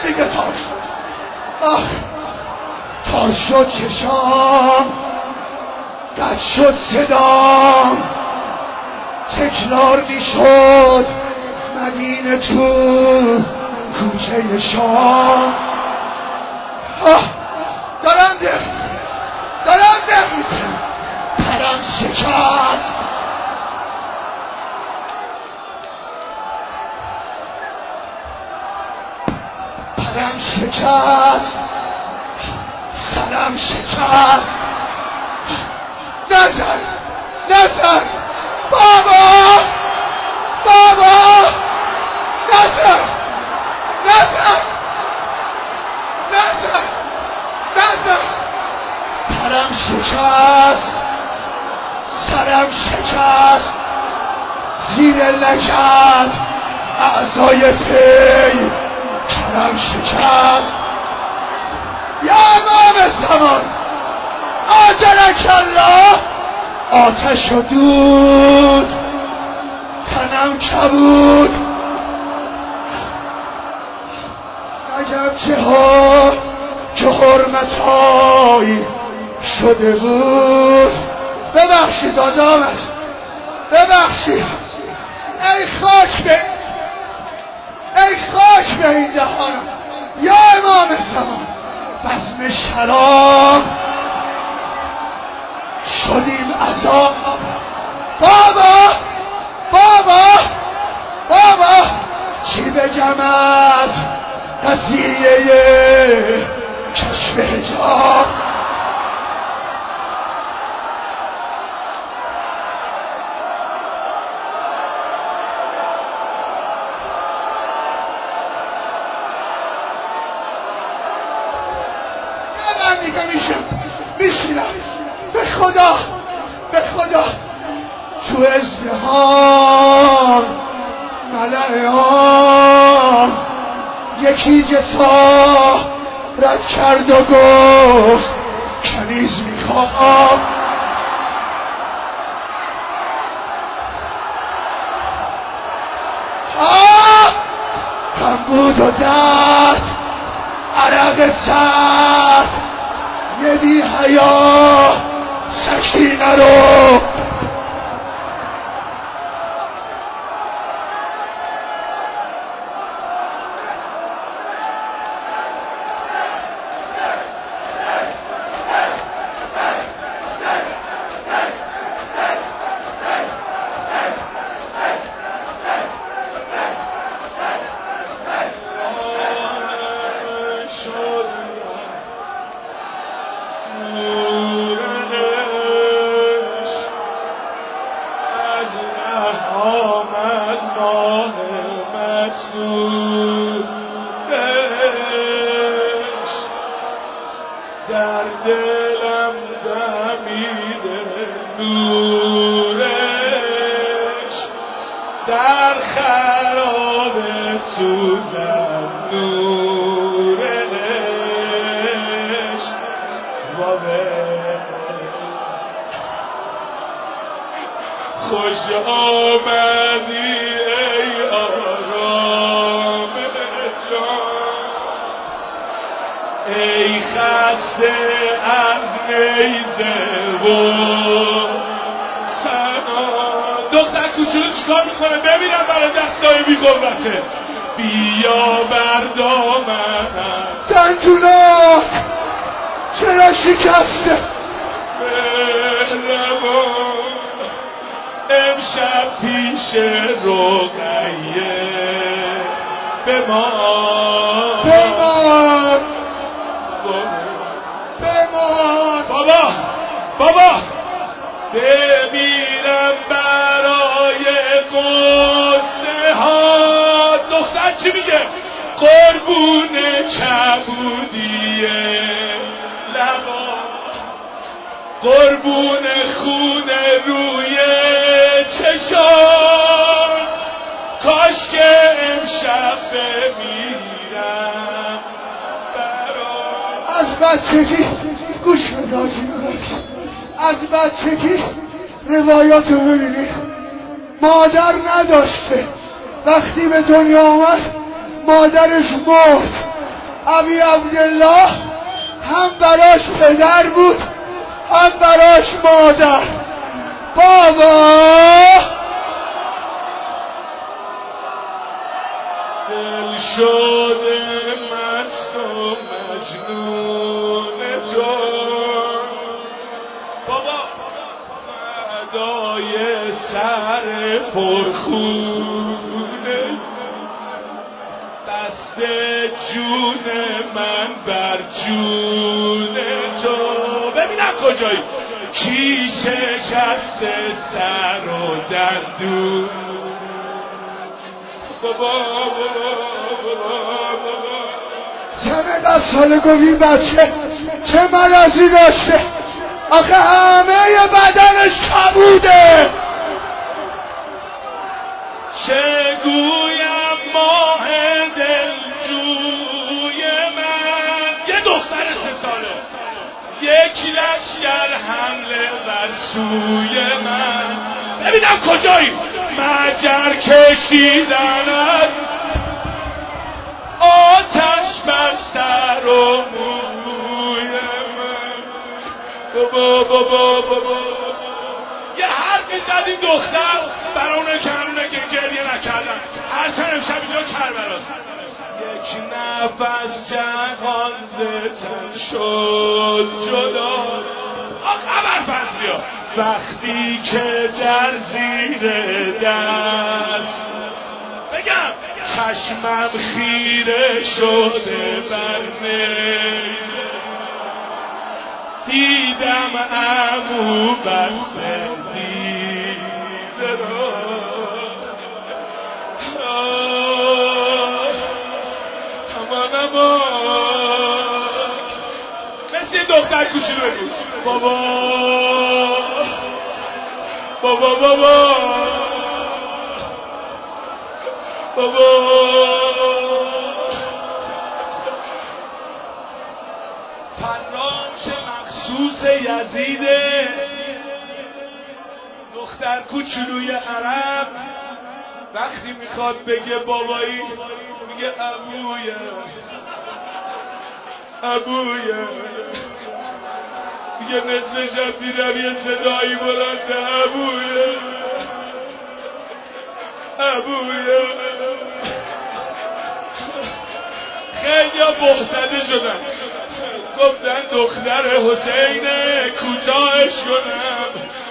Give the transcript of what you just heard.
دیگه تار شد. تار شد چشام، قد شد صدام، تکرار میشد مدینه تو کوچه شام. دارم ده میکنم، پرم شکست، پرم شکست، سرم شکست. نزن بابا، نزن پرم شکست، سرم شکست، زیر لگد اعضای پی پرم شکست. یا امام زمان عجلک الله، آتش و دود، تنم کبود، نگم که حرمتایی شده بود. ببخشید آدمت، ببخشید. ای خاک به این دهانم. یا امام زمان بزم شراب شدیم عذاب. بابا چی بگم از قضیه کشف حجاب؟ من دیگه میشینم به خدا تو ازدهان ملعان یکی جسا رد کرد و گفت کنیز میخوام. غم بود و درد، عرق سرد، یه بی حیا سکینه رو در دلم دمیده نورش، در خراب سوزم نورش. خوش آمدی ای آرام جان، ای خسته از نیزه و سنا. دختر کوچولو چیکار میکنه؟ ببینم برای دستای بی قوته. بیا بر دامنم دندونا چرا شکسته؟ مهربان امشب پیش رقیه بمان. بابا بمیرم برای قصه ها. دختر چی میگه؟ قربون کبودیه لبا، قربون خون روی چشام. کاش که امشب بمیرم از بچگی گوش بداشی، از بچگی روایاتو ببینی. مادر نداشته، وقتی به دنیا آمد مادرش مرد، ابی عبدالله هم براش پدر بود هم براش مادر. بابا دل شده مست و مجنون تو بابا، فدای سر پرخونه، دست جون من بر جون تو. ببینم کجایی کی شکست سر و دندون. بابا سن 10 ساله گفت بچه چه مرضی داشته، آخه همه بدنش کبوده. چه گویم ماه دلجوی من، یه دختر 3 ساله، یک لشگر حمله بر سوی من. ببینم کجایی مجر کشیدند، آتش بر سر و موی من. بابا یه حرفی زد این دختر برای اونه کنونه که گریه نکردن، هرچند امشب اینجا کربلاست. یک نفس جهان ز تن شد جدا. خبر فضلیا وقتی که در زیر دست بگم چشمم خیره شده بر نی، دیدم عمو بسته دیده رو. اما مثل یه دختر کوچولو بگو بابا بابا بابا بابا. فراش مخصوص یزیده، دختر کوچولوی عرب، وقتی میخواد بگه بابایی میگه ابویه ابویه. میگه نصف شب دیدم یه صدایی بلنده ابویه ابویه. خیلی ها بختده شدن، گفتن دختر حسین کوتاهش کنم،